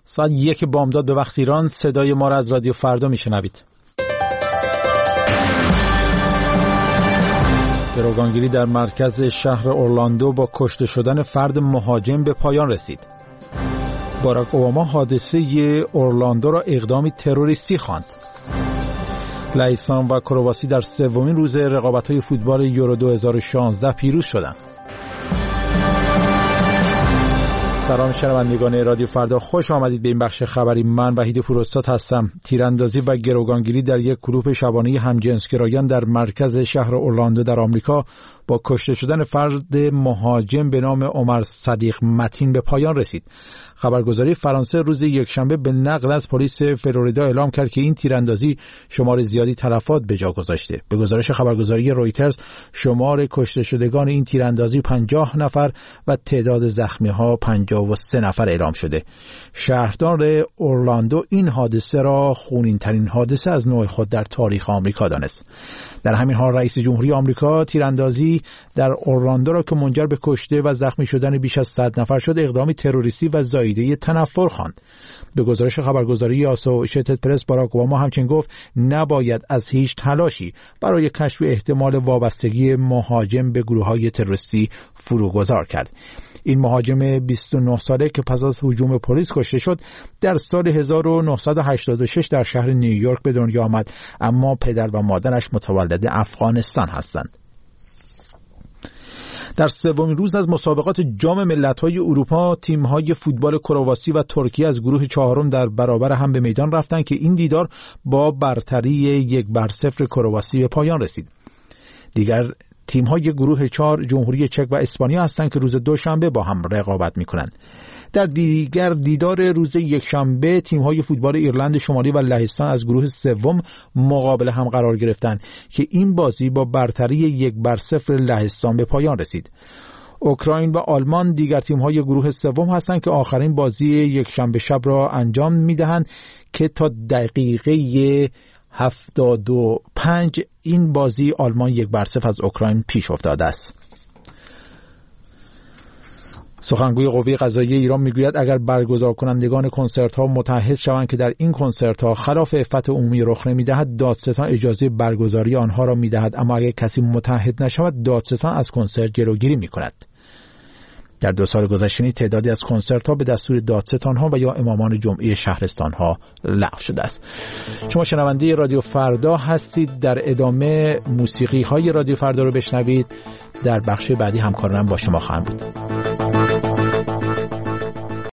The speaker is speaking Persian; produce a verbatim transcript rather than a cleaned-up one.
ساعت یک بامداد به وقت ایران صدای ما را از رادیو فردا میشنوید. گروگانگیری در مرکز شهر اورلاندو با کشته شدن فرد مهاجم به پایان رسید. باراک اوباما حادثه اورلاندو را اقدامی تروریستی خواند. لهستان و کرواسی در سومین روز رقابت‌های فوتبال یورو دو هزار و شانزده پیروز شدند. سلام شنوندگان رادیو فردا، خوش آمدید به این بخش خبری. من وحید فروستاد هستم. تیراندازی و گروگانگیری در یک گروه شبانه همجنسگرایان در مرکز شهر اورلاندو در آمریکا با کشته شدن فرد مهاجم به نام عمر صدیق متین به پایان رسید. خبرگزاری فرانسه روز یکشنبه به نقل از پلیس فلوریدا اعلام کرد که این تیراندازی شمار زیادی تلفات به جا گذاشته. به گزارش خبرگزاری رویترز، شمار کشته شدگان این تیراندازی پنجاه نفر و تعداد زخمی‌ها پنجاه و سه نفر اعلام شده. شهردار اورلاندو این حادثه را خونین‌ترین حادثه از نوع خود در تاریخ آمریکا دانست. در همین حال رئیس جمهوری آمریکا تیراندازی در اورلاندو را که منجر به کشته و زخمی شدن بیش از صد نفر شد اقدامی تروریستی و زاییده تنفر خواند. به گزارش خبرگزاری آسوشیتد پرس، باراک اوباما همچنین گفت نباید از هیچ تلاشی برای کشف احتمال وابستگی مهاجم به گروه‌های تروریستی فروگذار کرد. این مهاجم بیست و نه ساله که پس از هجوم پلیس کشته شد در سال هزار و نهصد و هشتاد و شش در شهر نیویورک به دنیا آمد، اما پدر و مادرش متولد افغانستان هستند. در سومین روز از مسابقات جام ملت‌های اروپا، تیم‌های فوتبال کرواسی و ترکیه از گروه چهارم در برابر هم به میدان رفتند که این دیدار با برتری یک بر صفر کرواسی به پایان رسید. دیگر تیم‌های گروه چهار جمهوری چک و اسپانیا هستند که روز دوشنبه با هم رقابت می‌کنند. در دیگر دیدار روز یکشنبه تیم‌های فوتبال ایرلند شمالی و لهستان از گروه سوم مقابل هم قرار گرفتند که این بازی با برتری یک بر صفر لهستان به پایان رسید. اوکراین و آلمان دیگر تیم‌های گروه سوم هستند که آخرین بازی یکشنبه شب را انجام می‌دهند که تا دقیقه هفتاد و پنج این بازی آلمان یک بر صفر از اوکراین پیش افتاده است. سخنگوی قوه قضاییه ایران میگوید اگر برگزار کنندگان کنسرت ها متعهد شوند که در این کنسرت ها خلاف عفت عمومی رخ نمیدهد، دادستان اجازه برگزاری آنها را میدهد، اما اگر کسی متعهد نشود دادستان از کنسرت جلوگیری میکند. در دو سال گذشته تعدادی از کنسرت ها به دستور دادستان ها و یا امامان جمعه شهرستان ها لغو شده است. شما شنونده رادیو فردا هستید. در ادامه موسیقی های رادیو فردا رو بشنوید. در بخش بعدی همکارانم با شما خواهم بود.